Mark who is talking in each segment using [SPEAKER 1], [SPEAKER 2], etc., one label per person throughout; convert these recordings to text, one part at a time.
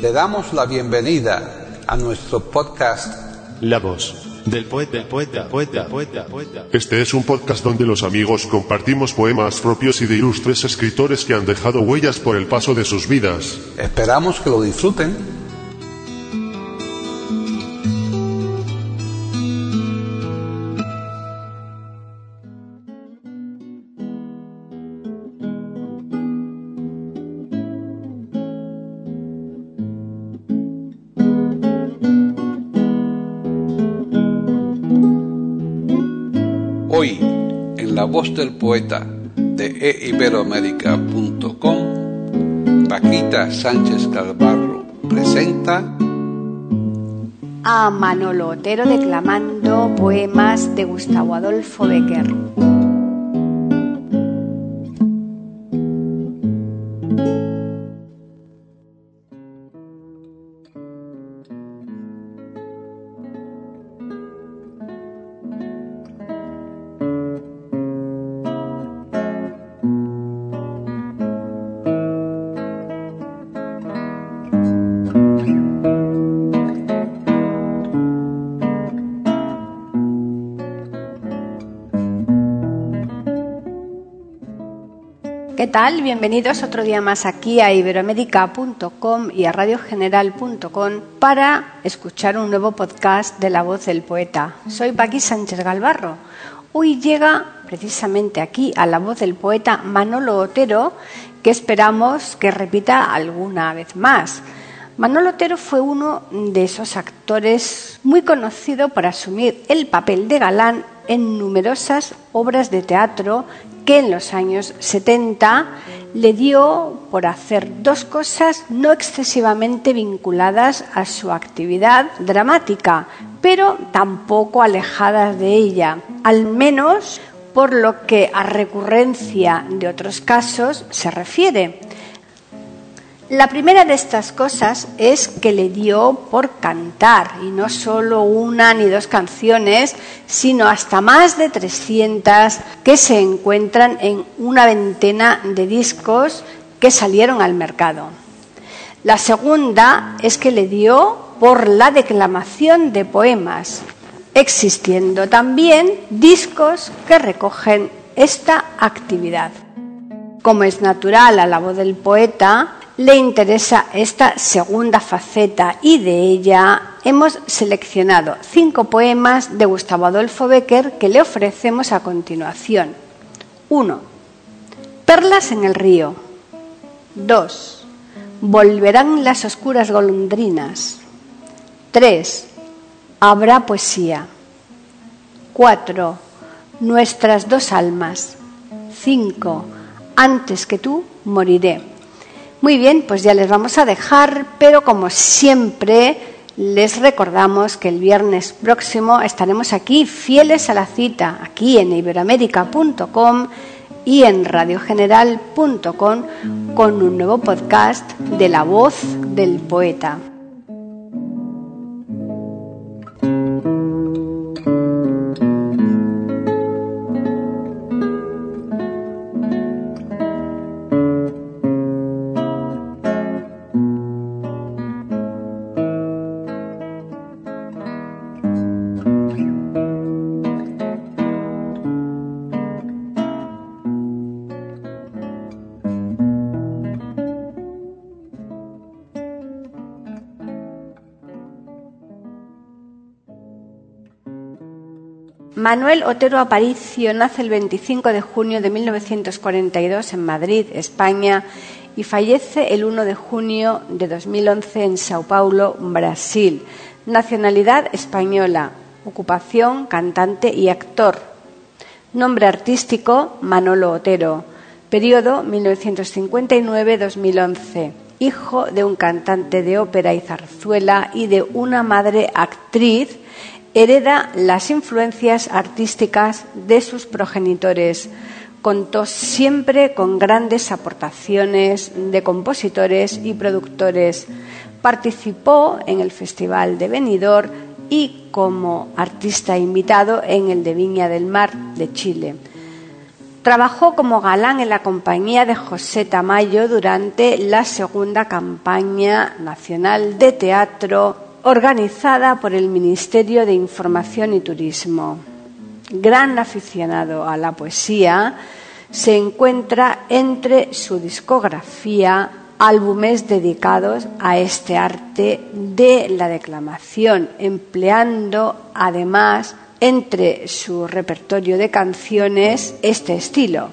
[SPEAKER 1] Le damos la bienvenida a nuestro podcast
[SPEAKER 2] La voz del poeta.
[SPEAKER 3] Este es un podcast donde los amigos compartimos poemas propios y de ilustres escritores que han dejado huellas por el paso de sus vidas.
[SPEAKER 1] Esperamos que lo disfruten. Hoy, en La Voz del Poeta de eiberoamerica.com, Paquita Sánchez Galvarro presenta
[SPEAKER 4] a Manolo Otero declamando poemas de Gustavo Adolfo Bécquer. ¿Qué tal? Bienvenidos otro día más aquí a iberoamerica.com y a radiogeneral.com para escuchar un nuevo podcast de La Voz del Poeta. Soy Paqui Sánchez Galvarro. Hoy llega precisamente aquí a La Voz del Poeta Manolo Otero, que esperamos que repita alguna vez más. Manolo Otero fue uno de esos actores muy conocido por asumir el papel de galán en numerosas obras de teatro que en los años 70 le dio por hacer dos cosas no excesivamente vinculadas a su actividad dramática, pero tampoco alejadas de ella, al menos por lo que a recurrencia de otros casos se refiere. La primera de estas cosas es que le dio por cantar, y no solo una ni dos canciones, sino hasta más de 300 que se encuentran en una veintena de discos que salieron al mercado. La segunda es que le dio por la declamación de poemas, existiendo también discos que recogen esta actividad. Como es natural a La Voz del Poeta, le interesa esta segunda faceta y de ella hemos seleccionado 5 poemas de Gustavo Adolfo Bécquer que le ofrecemos a continuación. 1. Perlas en el río. 2. Volverán las oscuras golondrinas. 3. Habrá poesía. 4. Nuestras dos almas. 5. Antes que tú moriré. Muy bien, pues ya les vamos a dejar, pero como siempre les recordamos que el viernes próximo estaremos aquí fieles a la cita, aquí en iberoamerica.com y en radiogeneral.com con un nuevo podcast de La Voz del Poeta. Manuel Otero Aparicio nace el 25 de junio de 1942 en Madrid, España, y fallece el 1 de junio de 2011 en Sao Paulo, Brasil. Nacionalidad española, ocupación cantante y actor. Nombre artístico Manolo Otero. Periodo 1959-2011. Hijo de un cantante de ópera y zarzuela y de una madre actriz. Hereda las influencias artísticas de sus progenitores. Contó siempre con grandes aportaciones de compositores y productores. Participó en el Festival de Benidorm y como artista invitado en el de Viña del Mar de Chile. Trabajó como galán en la compañía de José Tamayo durante la segunda campaña nacional de teatro organizada por el Ministerio de Información y Turismo. Gran aficionado a la poesía, se encuentra entre su discografía álbumes dedicados a este arte de la declamación, empleando además entre su repertorio de canciones este estilo.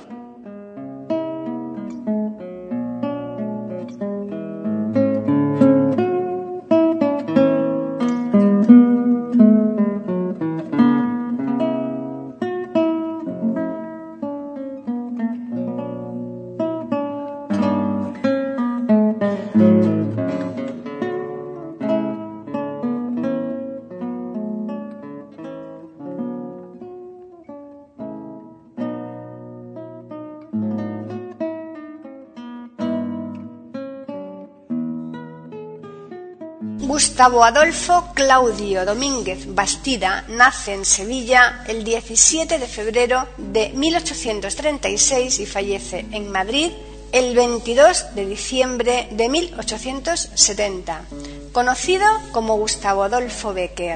[SPEAKER 4] Gustavo Adolfo Claudio Domínguez Bastida nace en Sevilla el 17 de febrero de 1836 y fallece en Madrid el 22 de diciembre de 1870, conocido como Gustavo Adolfo Bécquer.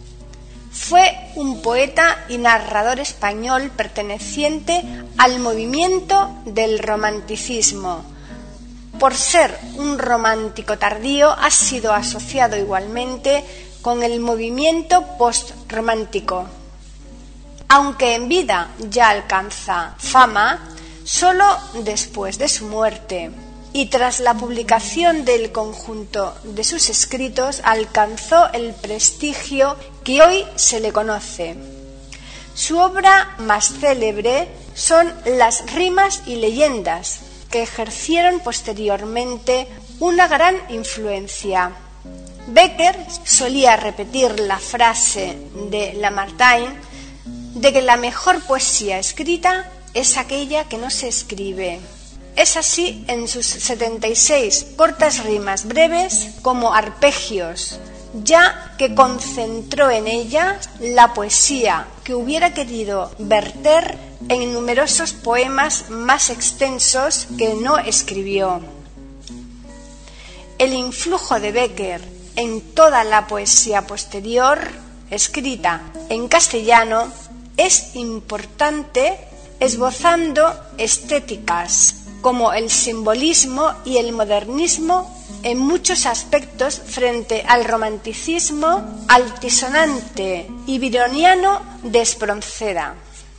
[SPEAKER 4] Fue un poeta y narrador español perteneciente al movimiento del romanticismo. Por ser un romántico tardío, ha sido asociado igualmente con el movimiento postromántico. Aunque en vida ya alcanza fama, solo después de su muerte y tras la publicación del conjunto de sus escritos alcanzó el prestigio que hoy se le conoce. Su obra más célebre son las rimas y leyendas, que ejercieron posteriormente una gran influencia. Bécquer solía repetir la frase de Lamartine de que la mejor poesía escrita es aquella que no se escribe. Es así en sus 76 cortas rimas breves como arpegios, ya que concentró en ella la poesía que hubiera querido verter en numerosos poemas más extensos que no escribió. El influjo de Bécquer en toda la poesía posterior, escrita en castellano, es importante, esbozando estéticas como el simbolismo y el modernismo en muchos aspectos frente al romanticismo altisonante y byroniano de Espronceda.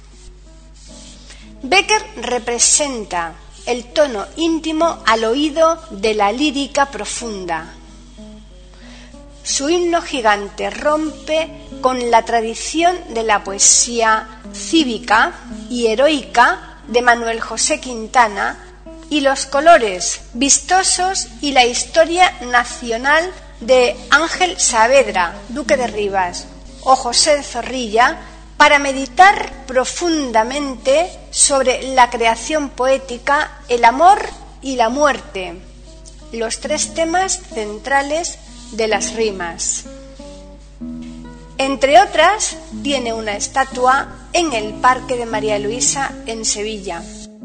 [SPEAKER 4] Bécquer representa el tono íntimo al oído de la lírica profunda. Su himno gigante rompe con la tradición de la poesía cívica y heroica de Manuel José Quintana y los colores vistosos y la historia nacional de Ángel Saavedra, duque de Rivas, o José de Zorrilla, para meditar profundamente sobre la creación poética, el amor y la muerte, los tres temas centrales de las rimas. Entre otras, tiene una estatua en el Parque de María Luisa en Sevilla.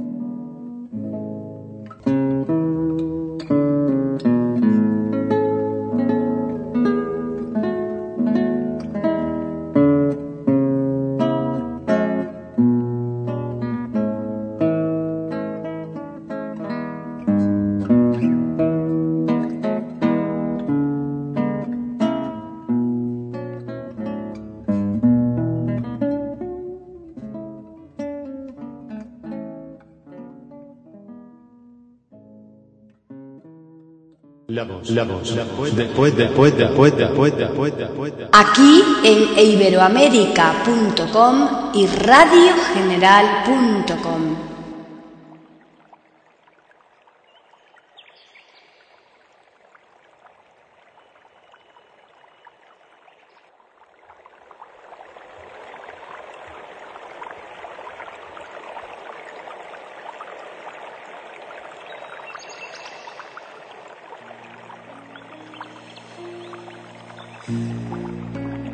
[SPEAKER 4] Aquí en iberoamerica.com y radiogeneral.com.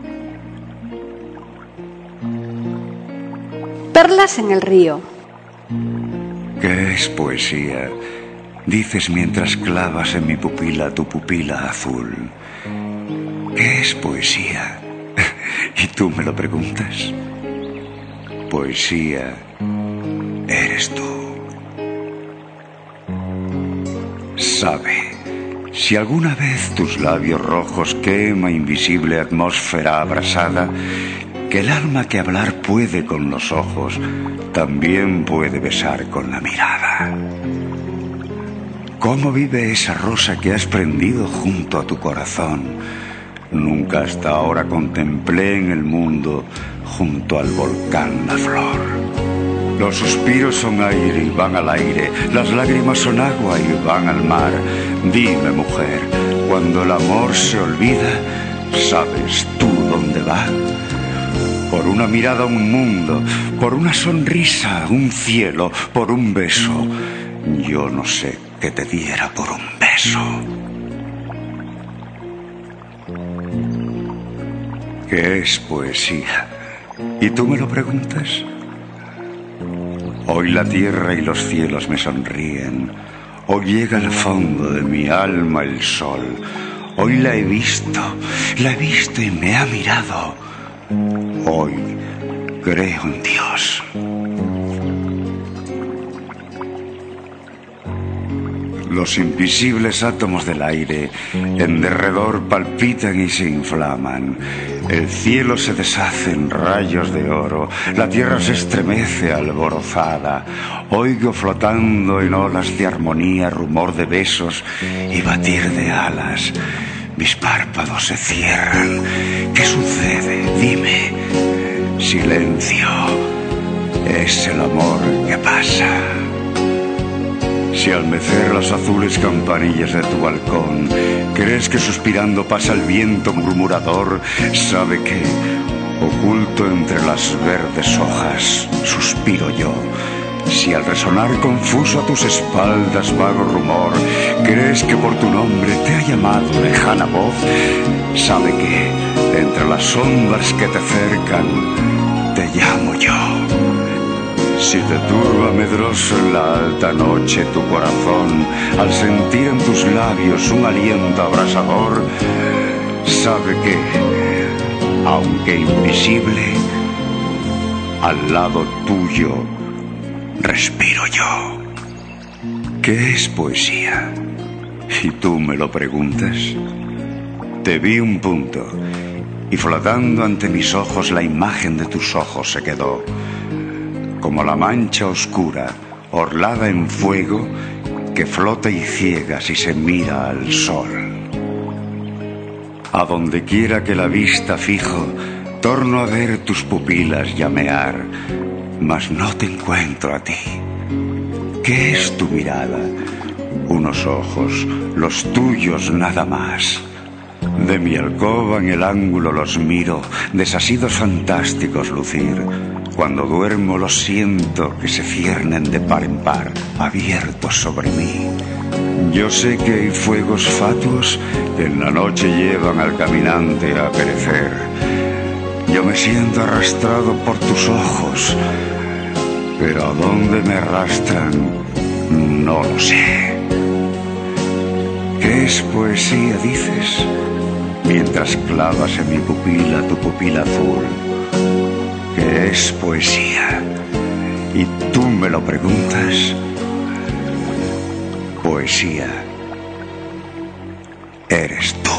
[SPEAKER 4] Perlas en el río.
[SPEAKER 5] ¿Qué es poesía? Dices mientras clavas en mi pupila tu pupila azul. ¿Qué es poesía? Y tú me lo preguntas. Poesía eres tú. Sabe, si alguna vez tus labios rojos quema invisible atmósfera abrasada, que el alma que hablar puede con los ojos, también puede besar con la mirada. ¿Cómo vive esa rosa que has prendido junto a tu corazón? Nunca hasta ahora contemplé en el mundo, junto al volcán, la flor. Los suspiros son aire y van al aire, las lágrimas son agua y van al mar. Dime, mujer, cuando el amor se olvida, ¿sabes tú dónde va? Por una mirada un mundo, por una sonrisa un cielo, por un beso. Yo no sé qué te diera por un beso. ¿Qué es poesía? ¿Y tú me lo preguntas? Hoy la tierra y los cielos me sonríen. Hoy llega al fondo de mi alma el sol. Hoy la he visto y me ha mirado. Hoy creo en Dios. Los invisibles átomos del aire en derredor palpitan y se inflaman. El cielo se deshace en rayos de oro, la tierra se estremece alborozada. Oigo flotando en olas de armonía rumor de besos y batir de alas. Mis párpados se cierran. ¿Qué sucede? Dime. Silencio. Es el amor que pasa. Si al mecer las azules campanillas de tu balcón crees que suspirando pasa el viento murmurador, sabe que, oculto entre las verdes hojas, suspiro yo. Si al resonar confuso a tus espaldas vago rumor crees que por tu nombre te ha llamado lejana voz, sabe que, entre las sombras que te cercan, te llamo yo. Si te turba medroso en la alta noche tu corazón, al sentir en tus labios un aliento abrasador, sabe que, aunque invisible, al lado tuyo respiro yo. ¿Qué es poesía? Y tú me lo preguntas. Te vi un punto, y flotando ante mis ojos la imagen de tus ojos se quedó. Como la mancha oscura, orlada en fuego, que flota y ciega si se mira al sol. A donde quiera que la vista fijo, torno a ver tus pupilas llamear, mas no te encuentro a ti. ¿Qué es tu mirada? Unos ojos, los tuyos nada más. De mi alcoba en el ángulo los miro, desasidos fantásticos lucir. Cuando duermo los siento que se ciernen de par en par, abiertos sobre mí. Yo sé que hay fuegos fatuos que en la noche llevan al caminante a perecer. Yo me siento arrastrado por tus ojos, pero a dónde me arrastran no lo sé. ¿Qué es poesía, dices? Mientras clavas en mi pupila tu pupila azul. ¿Qué es poesía? Y tú me lo preguntas. Poesía eres tú.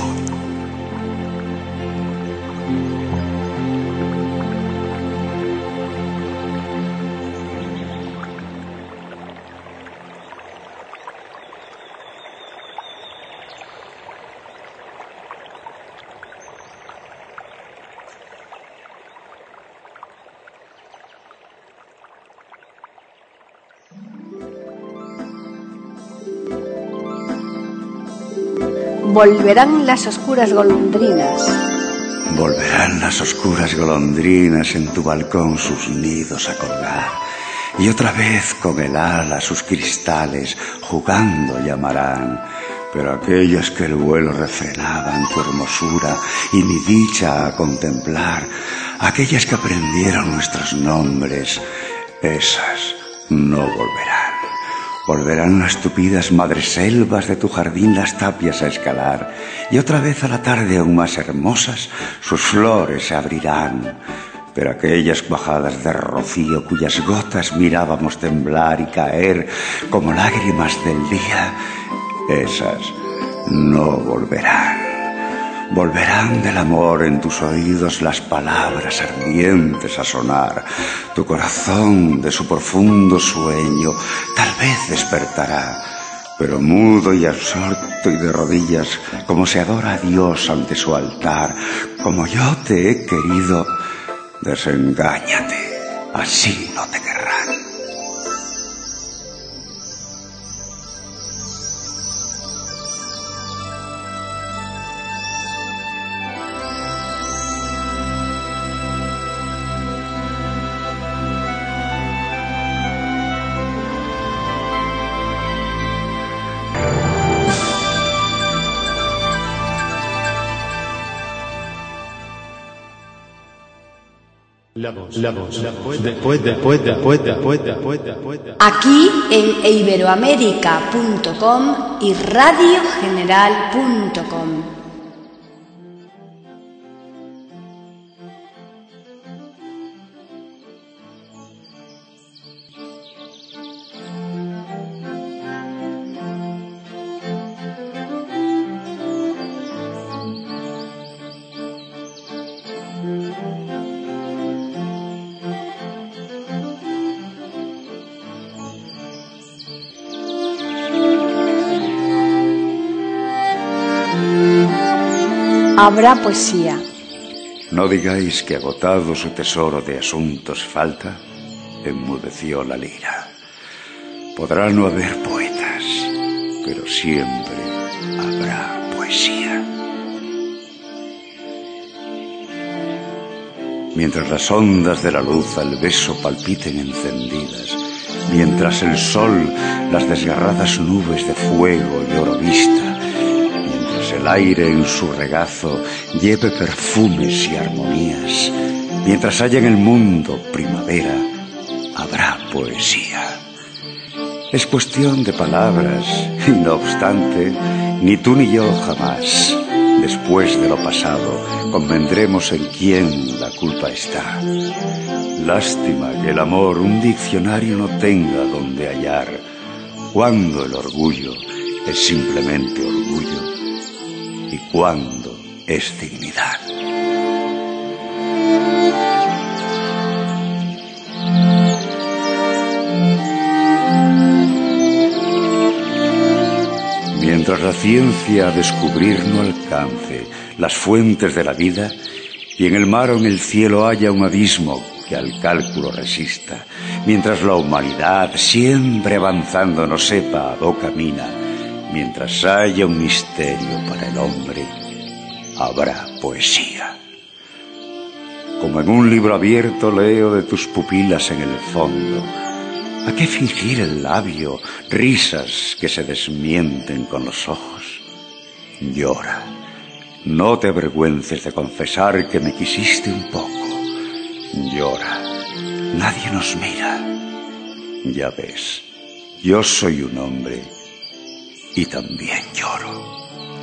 [SPEAKER 4] Volverán las oscuras golondrinas.
[SPEAKER 5] Volverán las oscuras golondrinas en tu balcón sus nidos a colgar. Y otra vez con el ala sus cristales jugando llamarán. Pero aquellas que el vuelo refrenaban tu hermosura y mi dicha a contemplar, aquellas que aprendieron nuestros nombres, esas no volverán. Volverán las tupidas madreselvas de tu jardín las tapias a escalar, y otra vez a la tarde aún más hermosas sus flores se abrirán. Pero aquellas cuajadas de rocío cuyas gotas mirábamos temblar y caer como lágrimas del día, esas no volverán. Volverán del amor en tus oídos las palabras ardientes a sonar. Tu corazón de su profundo sueño tal vez despertará, pero mudo y absorto y de rodillas, como se adora a Dios ante su altar, como yo te he querido, desengáñate, así no te querrán.
[SPEAKER 2] La voz del poeta.
[SPEAKER 4] Aquí en iberoamerica.com y radiogeneral.com. Habrá poesía.
[SPEAKER 5] No digáis que agotado su tesoro de asuntos falta, enmudeció la lira. Podrá no haber poetas, pero siempre habrá poesía. Mientras las ondas de la luz al beso palpiten encendidas, mientras el sol las desgarradas nubes de fuego y oro vista, el aire en su regazo lleve perfumes y armonías, mientras haya en el mundo primavera, habrá poesía. Es cuestión de palabras y no obstante, ni tú ni yo jamás, después de lo pasado, convendremos en quién la culpa está. Lástima que el amor un diccionario no tenga donde hallar, cuando el orgullo es simplemente orgullo y cuando es dignidad. Mientras la ciencia a descubrir no alcance las fuentes de la vida, y en el mar o en el cielo haya un abismo que al cálculo resista, mientras la humanidad siempre avanzando no sepa a dó camina, mientras haya un misterio para el hombre, habrá poesía. Como en un libro abierto leo de tus pupilas en el fondo. ¿A qué fingir el labio risas que se desmienten con los ojos? Llora, no te avergüences de confesar que me quisiste un poco. Llora, nadie nos mira. Ya ves, yo soy un hombre y también lloro.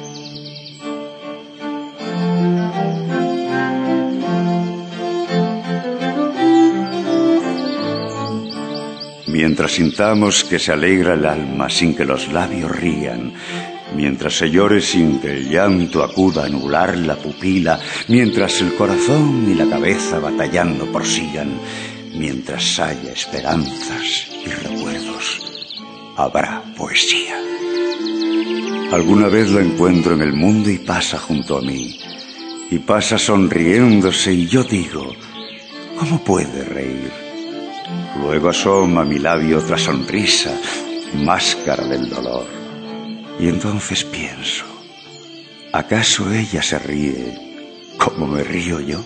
[SPEAKER 5] Mientras sintamos que se alegra el alma sin que los labios rían, mientras se llore sin que el llanto acuda a anular la pupila, mientras el corazón y la cabeza batallando prosigan, mientras haya esperanzas y recuerdos, habrá poesía. Alguna vez lo encuentro en el mundo y pasa junto a mí, y pasa sonriéndose y yo digo, ¿cómo puede reír? Luego asoma a mi labio otra sonrisa, máscara del dolor, y entonces pienso, ¿acaso ella se ríe como me río yo?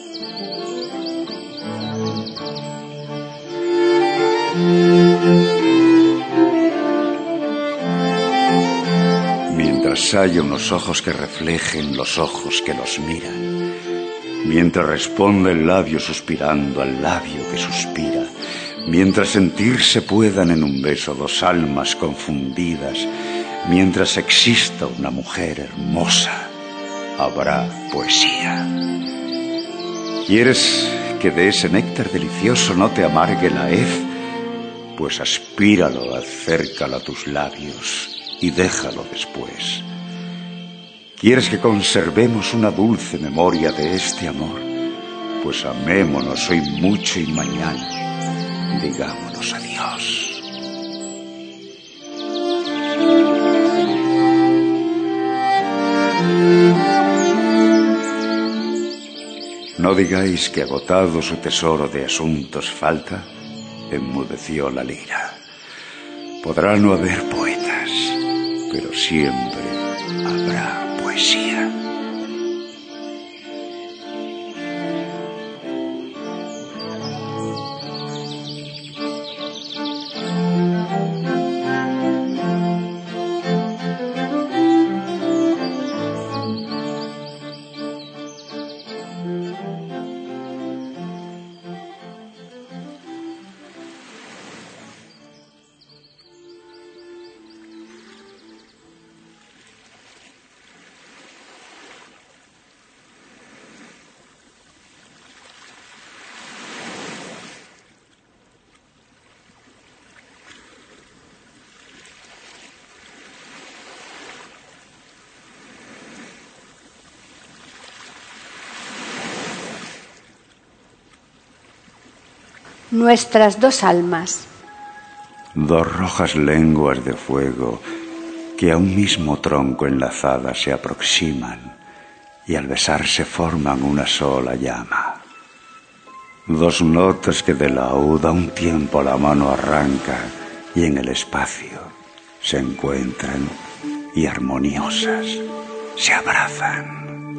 [SPEAKER 5] Mientras haya unos ojos que reflejen los ojos que los miran, mientras responda el labio suspirando al labio que suspira, Mientras sentirse puedan en un beso dos almas confundidas, mientras exista una mujer hermosa, habrá poesía. ¿Quieres que de ese néctar delicioso no te amargue la hez? Pues aspíralo, acércalo a tus labios y déjalo después. ¿Quieres que conservemos una dulce memoria de este amor? Pues amémonos hoy mucho y mañana digámonos adiós. No digáis que agotado su tesoro de asuntos falta, enmudeció la lira. Podrá no haber poetas, pero siempre habrá poesía.
[SPEAKER 4] Nuestras dos almas.
[SPEAKER 5] Dos rojas lenguas de fuego que a un mismo tronco enlazadas se aproximan y al besarse forman una sola llama. Dos notas que de laúd a un tiempo la mano arranca y en el espacio se encuentran y armoniosas se abrazan.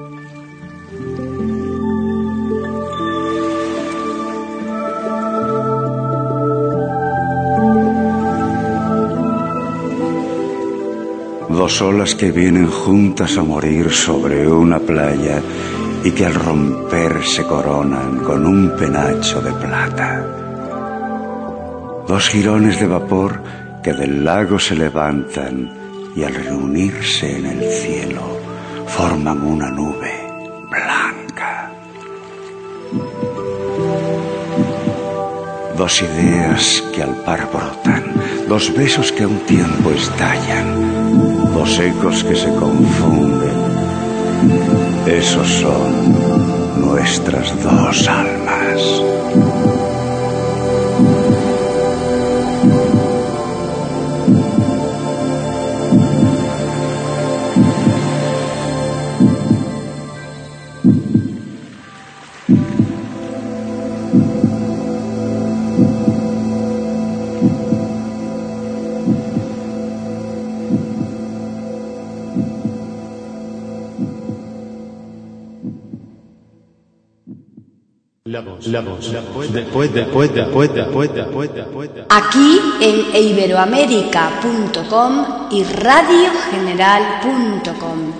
[SPEAKER 5] Dos olas que vienen juntas a morir sobre una playa y que al romper se coronan con un penacho de plata. Dos jirones de vapor que del lago se levantan y al reunirse en el cielo forman una nube blanca. Dos ideas que al par brotan, dos besos que a un tiempo estallan, dos ecos que se confunden. Esos son nuestras dos almas.
[SPEAKER 4] Aquí en iberoamerica.com y radiogeneral.com.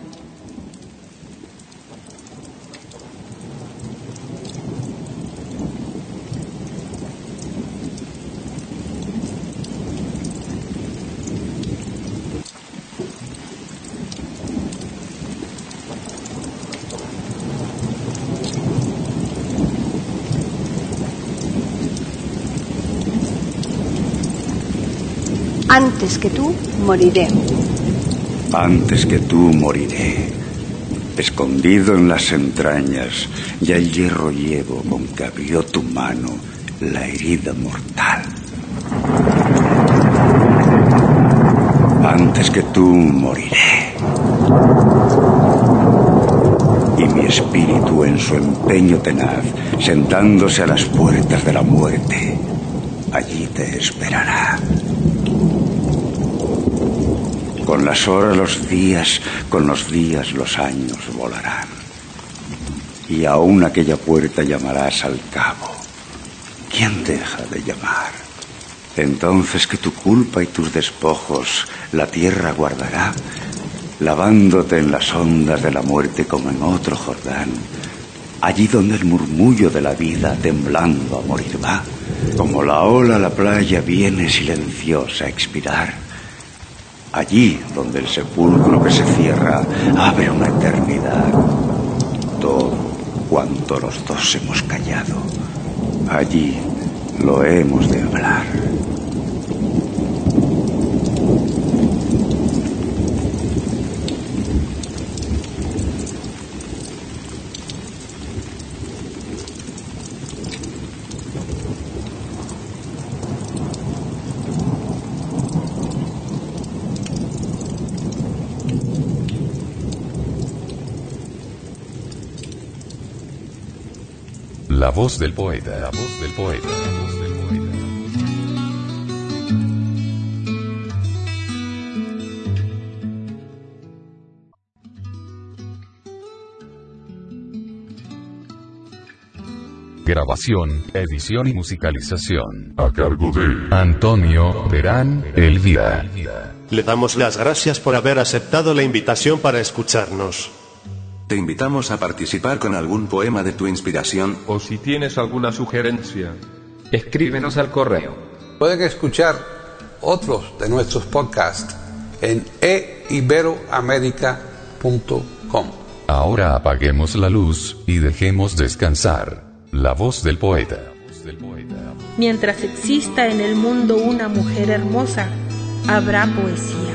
[SPEAKER 4] Antes que tú, moriré.
[SPEAKER 5] Antes que tú, moriré. Escondido en las entrañas, ya el hierro llevo con que abrió tu mano la herida mortal. Antes que tú, moriré. Y mi espíritu en su empeño tenaz, sentándose a las puertas de la muerte, allí te esperará. Con las horas los días, con los días los años volarán. Y aún aquella puerta llamarás al cabo. ¿Quién deja de llamar? Entonces que tu culpa y tus despojos la tierra guardará, lavándote en las ondas de la muerte como en otro Jordán, allí donde el murmullo de la vida temblando a morir va. Como la ola a la playa viene silenciosa a expirar. Allí donde el sepulcro que se cierra abre una eternidad. Todo cuanto los dos hemos callado, allí lo hemos de hablar.
[SPEAKER 6] La voz del poeta, la voz del poeta, la voz del poeta. Grabación, edición y musicalización.
[SPEAKER 3] A cargo de
[SPEAKER 6] Antonio Terán Elvira.
[SPEAKER 2] Le damos las gracias por haber aceptado la invitación para escucharnos.
[SPEAKER 7] Te invitamos a participar con algún poema de tu inspiración.
[SPEAKER 8] O si tienes alguna sugerencia, escríbenos al correo.
[SPEAKER 1] Pueden escuchar otros de nuestros podcasts en eiberoamerica.com.
[SPEAKER 6] Ahora apaguemos la luz y dejemos descansar la voz del poeta.
[SPEAKER 9] Mientras exista en el mundo una mujer hermosa, habrá poesía.